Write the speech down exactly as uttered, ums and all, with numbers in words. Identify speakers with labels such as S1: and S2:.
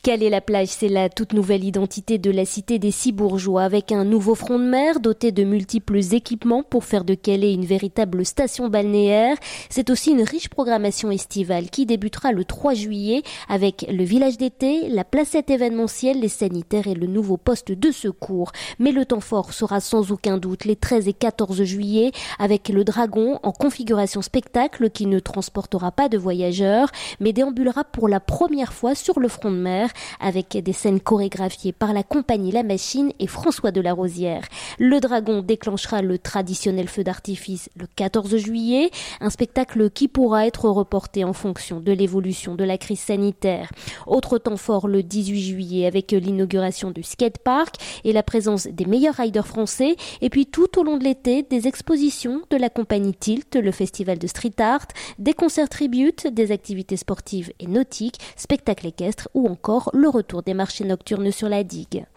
S1: Calais-la-Plage, c'est la toute nouvelle identité de la cité des Cibourgeois, avec un nouveau front de mer doté de multiples équipements pour faire de Calais une véritable station balnéaire. C'est aussi une riche programmation estivale qui débutera le trois juillet avec le village d'été, la placette événementielle, les sanitaires et le nouveau poste de secours. Mais le temps fort sera sans aucun doute les treize et quatorze juillet avec le Dragon en configuration spectacle qui ne transportera pas de voyageurs mais déambulera pour la première fois sur le front de mer avec des scènes chorégraphiées par la compagnie La Machine et François de la Rosière. Le Dragon déclenchera le traditionnel feu d'artifice le quatorze juillet, un spectacle qui pourra être reporté en fonction de l'évolution de la crise sanitaire. Autre temps fort le dix-huit juillet avec l'inauguration du skatepark et la présence des meilleurs riders français et puis tout au long de l'été des expositions de la compagnie Tilt, le festival de street art, des concerts tributes, des activités sportives et nautiques, spectacles équestres ou encore le retour des marchés nocturnes sur la digue.